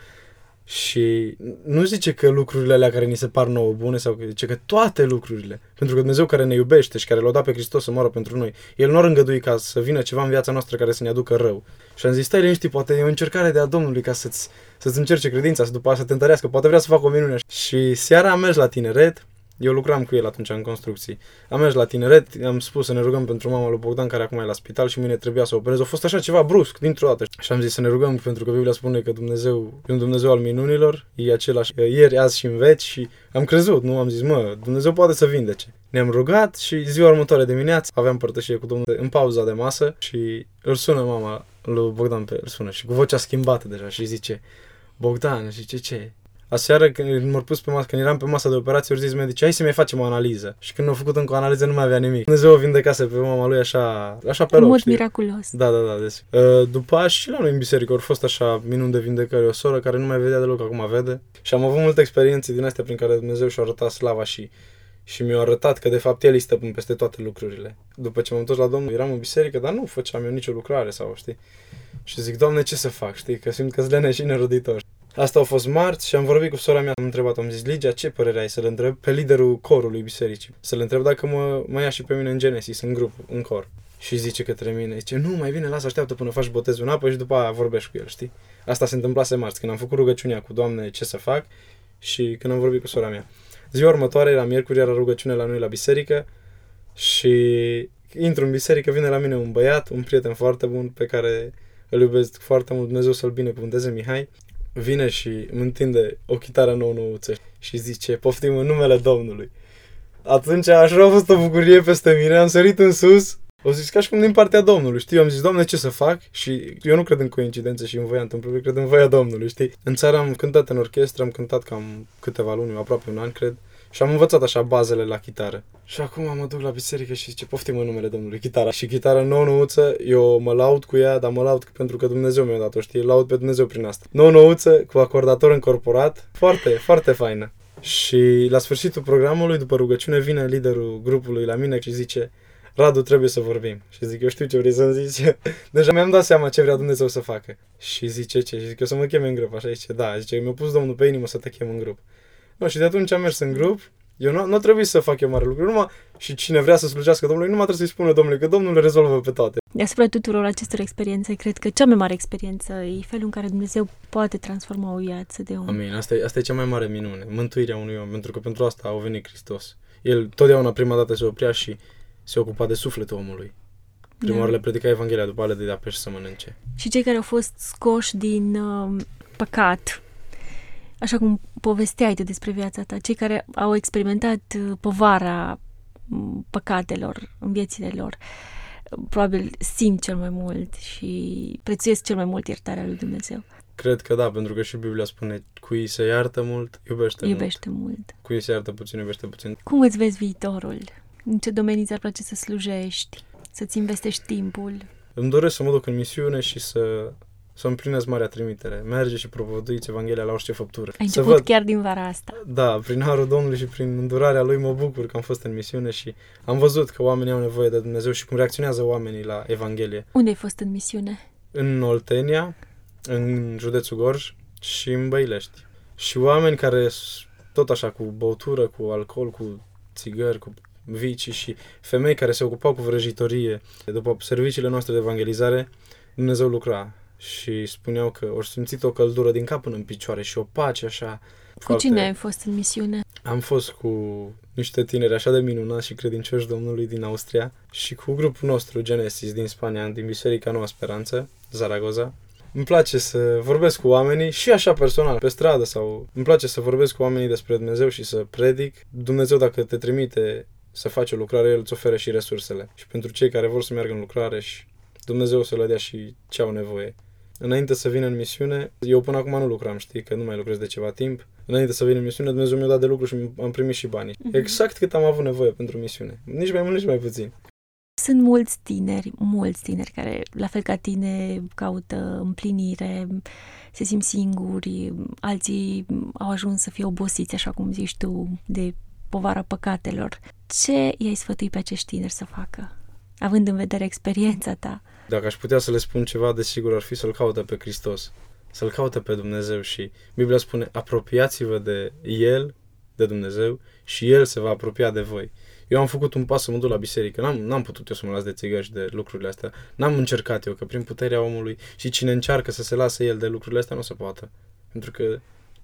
Și nu zice că lucrurile alea care ni se par nouă bune, sau că zice că toate lucrurile, pentru că Dumnezeu care ne iubește și care l-a dat pe Hristos să moară pentru noi, El nu ar îngădui ca să vină ceva în viața noastră care să ne aducă rău. Și am zis, stai liniștit, poate e o încercare de a Domnului ca să-ți, să-ți încerce credința, să după aceea să te întărească, poate vrea să facă o minune. Și seara am mers la tineret, eu lucram cu el atunci în construcții. Am mers la tineret, am spus să ne rugăm pentru mama lui Bogdan, care acum e la spital și mine trebuia să o operez. A fost așa ceva brusc, dintr-o dată. Și am zis să ne rugăm pentru că Biblia spune că Dumnezeu e un Dumnezeu al minunilor, e același ieri, azi și în veci și am crezut, nu? Am zis, mă, Dumnezeu poate să vindece. Ne-am rugat și ziua următoare dimineață aveam părtășie cu Domnul în pauza de masă și îl sună mama lui Bogdan, pe îl sună și cu vocea schimbată deja și zice, Bogdan, zice, ce? Aseară, când m-au pus pe masă, când eram pe masa de operație, au zis medici, hai să mai facem o analiză. Și când au făcut încă o analiză, nu mai avea nimic. Dumnezeu o vindecase pe mama lui așa, așa pe loc, știi? Miraculos. Da, da, da. Deci. După aia și la noi în biserică au fost așa minuni de vindecări. O soră care nu mai vedea deloc, acum vede. Și am avut multe experiențe din astea prin care Dumnezeu și-a arătat slava și, și mi-a arătat că de fapt El îi stăpân peste toate lucrurile. După ce m-am întors la Domnul, eram în biserică, dar nu făceam eu nicio lucrare sau, știi? Și zic, Doamne, ce să fac, știi? Că simt că-s leneș și neroditor. Asta a fost marți și am vorbit cu sora mea, am întrebat, am zis, Ligia, ce părere ai să-l întreb pe liderul corului bisericii? Să-l întreb dacă mă, mă ia și pe mine în Genesis, în grup, în cor. Și zice către mine, zice, nu, mai bine, lasă, așteaptă până faci botezul în apă și după aia vorbești cu el, știi? Asta se întâmplase marți, când am făcut rugăciunea cu Doamne, ce să fac și când am vorbit cu sora mea. Ziua următoare, la miercuri, era rugăciune la noi la biserică și intru în biserică, vine la mine un băiat, un prieten foarte bun pe care îl iubesc foarte mult, Dumnezeu să-l binecuvânteze, Mihai. Vine și îmi întinde o chitară nouă-nouță și zice, poftim în numele Domnului. Atunci așa a fost o bucurie peste mine, am sărit în sus, o zis ca și cum din partea Domnului, știi? Eu am zis, Doamne, ce să fac? Și eu nu cred în coincidențe și în voia întâmplării, cred în voia Domnului, știi? În țară am cântat în orchestră, am cântat cam câteva luni, aproape un an, cred. Și am învățat așa bazele la chitară. Și acum mă duc la biserică și zice, poftim în numele Domnului, chitara. Și chitara nouă-nouță, eu mă laud cu ea, dar mă laud pentru că Dumnezeu mi-a dat-o, știi? Laud pe Dumnezeu prin asta. nouă-nouță cu acordator încorporat, foarte, foarte faină. Și la sfârșitul programului, după rugăciune, vine liderul grupului la mine și zice: Radu, trebuie să vorbim. Și zic: eu știu ce vrei să-mi zici. Deja mi-am dat seama ce vrea Dumnezeu să facă. Și zice: ce? Și zic: eu să mă chem în grup. Așa zice: da. Zice: mi-a pus Domnul pe inimă să te chem în grup. No, și de atunci am mers în grup. Eu nu, nu trebuie să fac eu mare lucru. Numai, și cine vrea să slujească Domnului, nu mai trebuie să-i spună Domnului, că Domnul le rezolvă pe toate. Deasupra tuturor acestor experiențe, cred că cea mai mare experiență e felul în care Dumnezeu poate transforma o viață de om. Amin. Asta e, asta e cea mai mare minune. Mântuirea unui om. Pentru că pentru asta a venit Hristos. El totdeauna prima dată se oprea și se ocupa de sufletul omului. Prima oară le predica Evanghelia, după ale de dea pești să mănânce. Și cei care au fost scoși din uh, păcat, așa cum povesteai tu despre viața ta, cei care au experimentat uh, povara uh, păcatelor în viețile lor, uh, probabil simt cel mai mult și prețuiesc cel mai mult iertarea lui Dumnezeu. Cred că da, pentru că și Biblia spune: cui se iartă mult, iubește, iubește mult. mult. Cui se iartă puțin, iubește puțin. Cum îți vezi viitorul? În ce domenii ți-ar place să slujești? Să-ți investești timpul? Îmi doresc să mă duc în misiune și să, să împlinesc marea trimitere. Merge și propovăduiți Evanghelia la orice făptură. Ai început văd... chiar din vara asta. Da, prin harul Domnului și prin îndurarea Lui mă bucur că am fost în misiune și am văzut că oamenii au nevoie de Dumnezeu și cum reacționează oamenii la Evanghelie. Unde ai fost în misiune? În Oltenia, în județul Gorj și în Băilești. Și oameni care, tot așa, cu băutură, cu alcool, cu țigări, cu vicii și femei care se ocupau cu vrăjitorie. După serviciile noastre de evangelizare, Dumnezeu lucra și spuneau că au simțit o căldură din cap până în picioare și o pace așa. Cu foarte... cine ai fost în misiune? Am fost cu niște tineri așa de minunați și credincioși Domnului din Austria și cu grupul nostru Genesis din Spania, din Biserica Noua Speranță, Zaragoza. Îmi place să vorbesc cu oamenii și așa personal, pe stradă, sau îmi place să vorbesc cu oamenii despre Dumnezeu și să predic. Dumnezeu, dacă te trimite să faci o lucrare, El îți oferă și resursele. Și pentru cei care vor să meargă în lucrare, și Dumnezeu să le dea și ce au nevoie. Înainte să vin în misiune, eu până acum nu lucram, știi, că nu mai lucrez de ceva timp. Înainte să vin în misiune, Dumnezeu mi-a dat de lucru și am primit și banii. Mm-hmm. Exact cât am avut nevoie pentru misiune. Nici mai mult, nici mai puțin. Sunt mulți tineri, mulți tineri care, la fel ca tine, caută împlinire, se simt singuri, alții au ajuns să fie obosiți, așa cum zici tu, de povara păcatelor. Ce i-ai sfătui pe acești tineri să facă, având în vedere experiența ta? Dacă aș putea să le spun ceva, desigur ar fi să-L caute pe Hristos, să-L caute pe Dumnezeu și Biblia spune: apropiați-vă de El, de Dumnezeu, și El se va apropia de voi. Eu am făcut un pas să mă duc la biserică, n-am, n-am putut eu să mă las de țigări și de lucrurile astea, n-am încercat eu, că prin puterea omului și cine încearcă să se lase el de lucrurile astea nu se poate, pentru că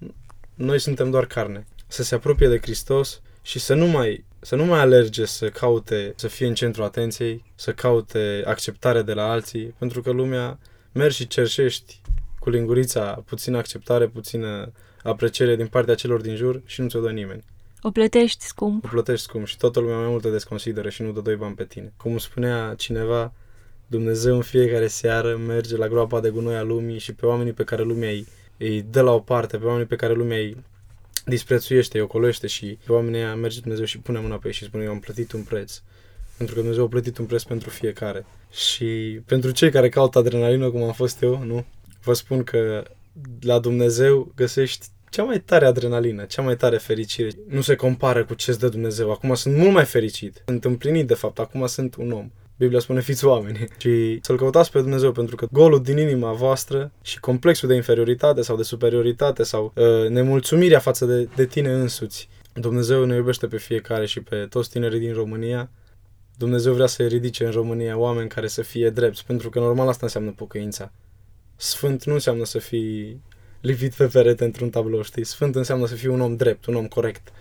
noi suntem doar carne. Să se apropie de Hristos și să nu mai, să nu mai alerge să caute să fie în centrul atenției, să caute acceptare de la alții, pentru că lumea mergi și cerșești cu lingurița puțină acceptare, puțină apreciere din partea celor din jur și nu ți-o dă nimeni. O plătești scump. O plătești scump și toată lumea mai mult te desconsideră și nu dă doi bani pe tine. Cum spunea cineva, Dumnezeu în fiecare seară merge la groapa de gunoi a lumii și pe oamenii pe care lumea îi, îi dă la o parte, pe oamenii pe care lumea îi disprețuiește, îi ocolește, și pe oamenii ăia merge Dumnezeu și pune mâna pe ei și spune: eu am plătit un preț. Pentru că Dumnezeu a plătit un preț pentru fiecare. Și pentru cei care caută adrenalină, cum am fost eu, nu? Vă spun că la Dumnezeu găsești cea mai tare adrenalină, cea mai tare fericire. Nu se compară cu ce-ți dă Dumnezeu. Acum sunt mult mai fericit. Sunt împlinit, de fapt. Acum sunt un om. Biblia spune: fiți oameni. Și să-L căutați pe Dumnezeu, pentru că golul din inima voastră și complexul de inferioritate sau de superioritate sau uh, nemulțumirea față de, de tine însuți. Dumnezeu ne iubește pe fiecare și pe toți tinerii din România. Dumnezeu vrea să ridice în România oameni care să fie drepți, pentru că normal asta înseamnă pocăința. Sfânt nu înseamnă să fii lipit pe perete într-un tablou, știi? Sfânt înseamnă să fii un om drept, un om corect.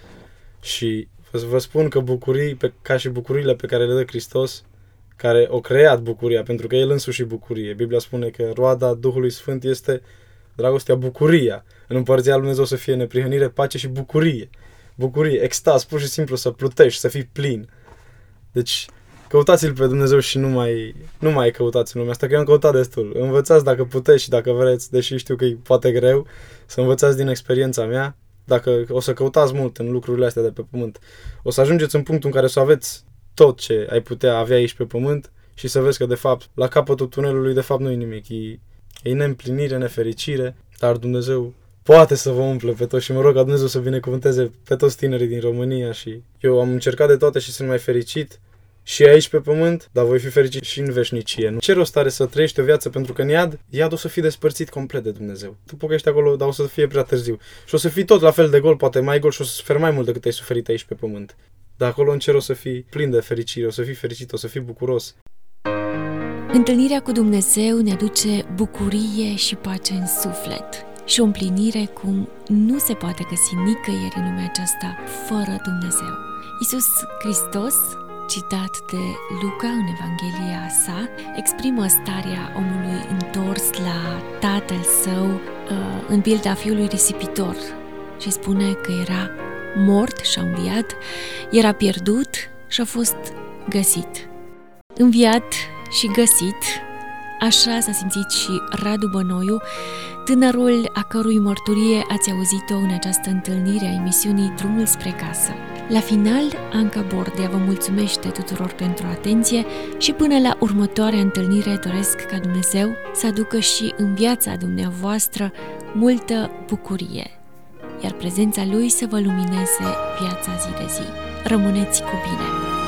Și vă spun că bucurii, pe, ca și bucuriile pe care le dă Hristos, care o creat bucuria, pentru că El însuși bucurie. Biblia spune că roada Duhului Sfânt este dragostea, bucuria. În Împărăția lui Dumnezeu să fie neprihănire, pace și bucurie. Bucurie, extaz, pur și simplu să plutești, să fii plin. Deci, căutați-L pe Dumnezeu și nu mai, nu mai căutați în lumea asta, că eu am căutat destul. Învățați dacă puteți și dacă vreți, deși știu că e poate greu, să învățați din experiența mea. Dacă o să căutați mult în lucrurile astea de pe pământ, o să ajungeți în punctul în care să aveți tot ce ai putea avea aici pe pământ și să vezi că, de fapt, la capătul tunelului, de fapt, nu e nimic. E, e neîmplinire, nefericire, dar Dumnezeu poate să vă umple pe toți și mă rog ca Dumnezeu să binecuvânteze pe toți tinerii din România și eu am încercat de toate și sunt mai fericit și aici pe pământ, dar voi fi fericit și în veșnicie. Nu? Ce rost are să trăiești o viață pentru că în iad, iad o să fii despărțit complet de Dumnezeu. Tu pocăiești acolo, dar o să fie prea târziu. Și o să fii tot la fel de gol, poate mai gol și o să suferi mai mult decât ai suferit aici pe pământ. Dar acolo în cer o să fii plin de fericire, o să fii fericit, o să fii bucuros. Întâlnirea cu Dumnezeu ne aduce bucurie și pace în suflet și o împlinire cum nu se poate găsi nicăieri în lumea aceasta fără Dumnezeu. Iisus Hristos, citat de Luca în Evanghelia sa, exprimă starea omului întors la tatăl său în pilda fiului risipitor și spune că era mort și a înviat, era pierdut și a fost găsit. Înviat și găsit, așa s-a simțit și Radu Bănoiu, tânărul a cărui mărturie ați auzit-o în această întâlnire a emisiunii Drumul spre casă. La final, Anca Bordea vă mulțumește tuturor pentru atenție și până la următoarea întâlnire doresc ca Dumnezeu să aducă și în viața dumneavoastră multă bucurie, iar prezența Lui să vă lumineze viața zi de zi. Rămâneți cu bine!